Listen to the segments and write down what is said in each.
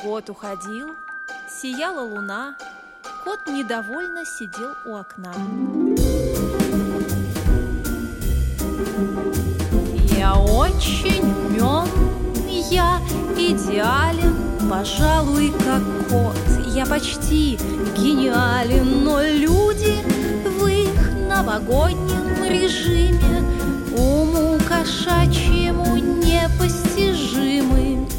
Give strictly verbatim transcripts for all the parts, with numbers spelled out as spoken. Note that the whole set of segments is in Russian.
Кот уходил, сияла луна, кот недовольно сидел у окна. Я очень умен, я идеален, пожалуй, как кот. Я почти гениален, но люди в их новогоднем режиме уму кошачьему непостижимы.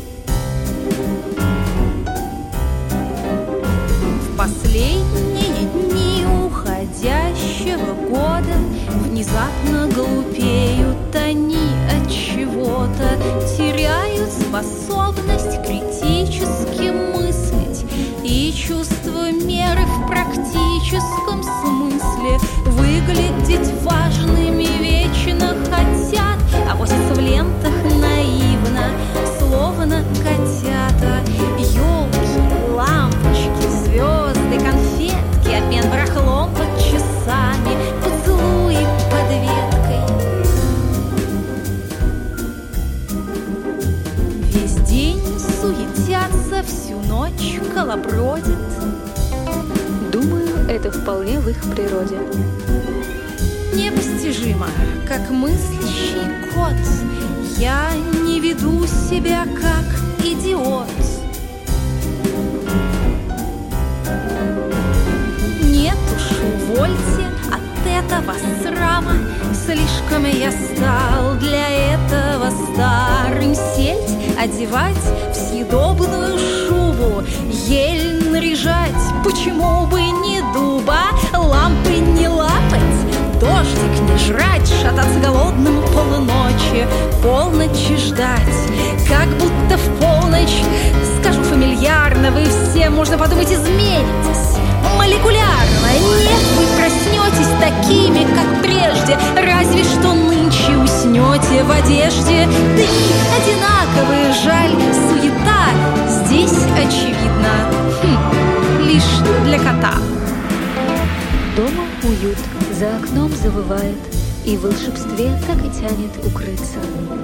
В последние дни уходящего года внезапно глупеют они от чего-то, теряют способность критически мыслить и чувство меры в практическом смысле. Выглядеть важными вечно хотят, а возятся в лентах наивно, словно котята. Ёлки, лампочки, звезды, конфетки, обмен барахлом под часами, поцелуи под веткой. Весь день суетятся, всю ночь колобродят. Думаю, это вполне в их природе. Непостижимо, как мыслящий кот, я не веду себя как идиот. Нет уж, увольте от этого срама, слишком я стал для этого старым. Сельдь одевать в съедобную шубу, ель наряжать, почему бы не дуба, лампы не лапать, дождик не жрать, шататься голодным полночи, полночи ждать, как будто в полночь. Скажу фамильярно, вы все, можно подумать, изменитесь молекулярно. Нет, вы проснетесь такими, как прежде, разве что нынче уснете в одежде. Дни одинаковые, жаль, суета здесь очевидна, хм, лишь для кота. Дома уют, за окном завывает, и в волшебстве так и тянет укрыться.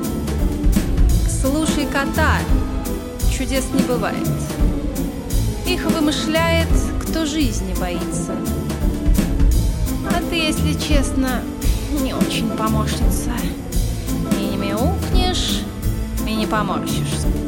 Слушай кота, чудес не бывает. Их вымышляет, кто жизни боится. А ты, если честно, не очень помощница. И не мяукнешь, и не поморщишься.